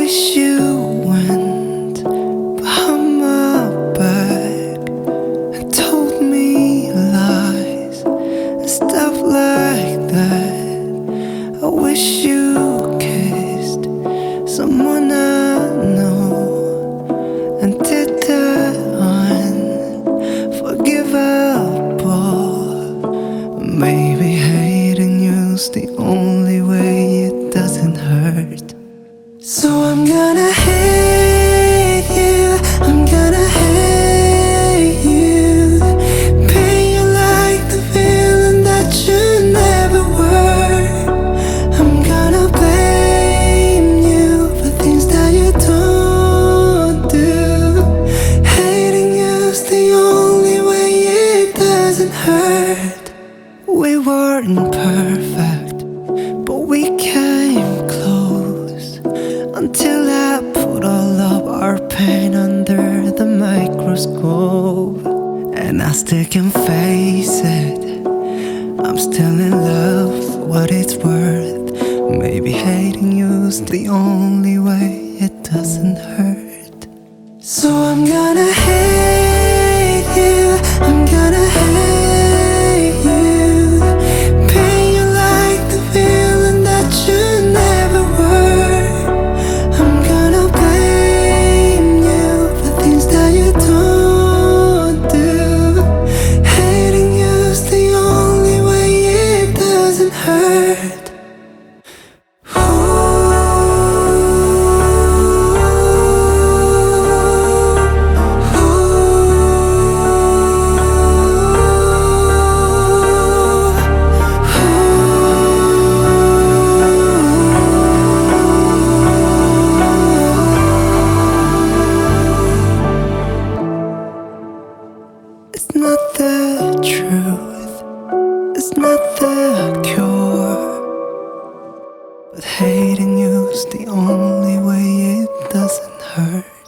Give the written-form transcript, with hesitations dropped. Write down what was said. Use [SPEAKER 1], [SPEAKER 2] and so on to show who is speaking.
[SPEAKER 1] wish you went behind my back and told me lies and stuff like that. I wish you kissed someone I know and did that unforgivable. Maybe hating you's the only way it doesn't hurt. So I'm gonna hate you, I'm gonna hate you. Paint you like the villain that you never were. I'm gonna blame you for things that you don't do. Hating you's the only way it doesn't hurt. We weren't perfect, but we came close until I put all of our pain under the microscope. And I still can face it, I'm still in love for what it's worth. Maybe hating you's the only way it doesn't hurt. So I'm gonna hate you, I'm gonna hate you. Paint you like the villain that you never were. I'm gonna blame you for things that you don't do. Hating you's the only way it doesn't hurt. It's not the truth, it's not the cure, but hating you's the only way it doesn't hurt.